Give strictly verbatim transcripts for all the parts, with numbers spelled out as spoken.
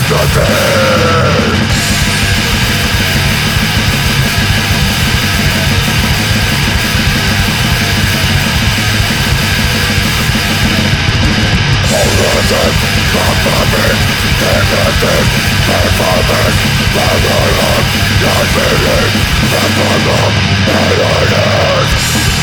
nothing. Nothing, not nothing, take nothing, pay for me, let me live, not feeling, not for love, and I hate.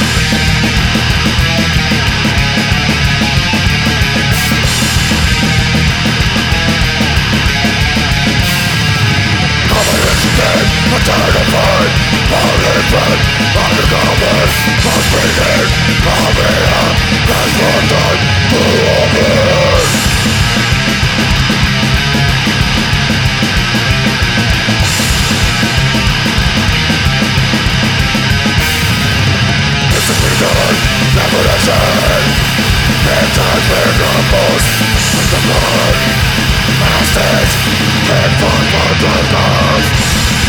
Confidence dead, I'm terrified, I'm living, I'm the common, I'm speaking, I'm here, that's what I'm doing. Never the same. It has been composed with the blood. Masters, can't find my love.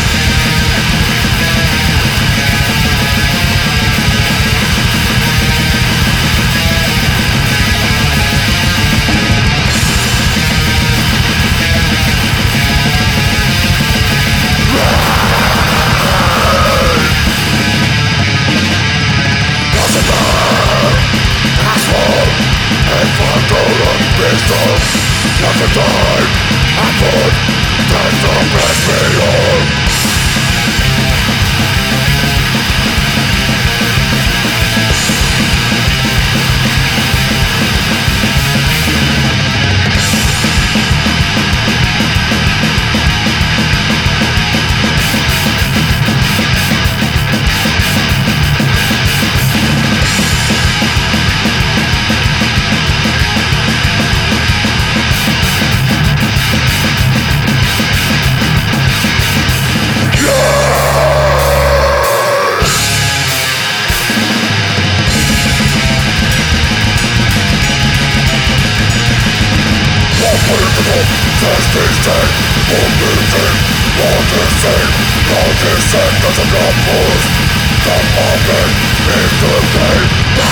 Wisdom, never die, I put time to bless me all. Testing, all music, all the same, all the same, doesn't come forth. The moment is the game.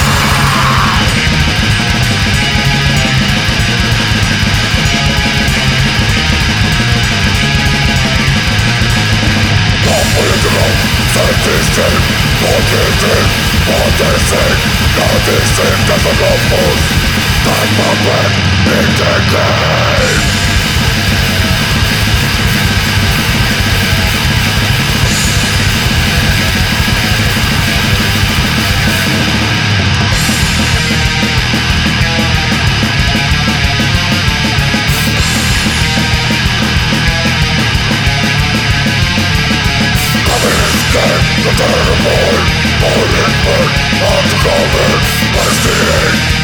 Not political, statistic, all the same, all the same, all the same, doesn't come forth. The moment is the game. The terrible, all in one, all the common, I see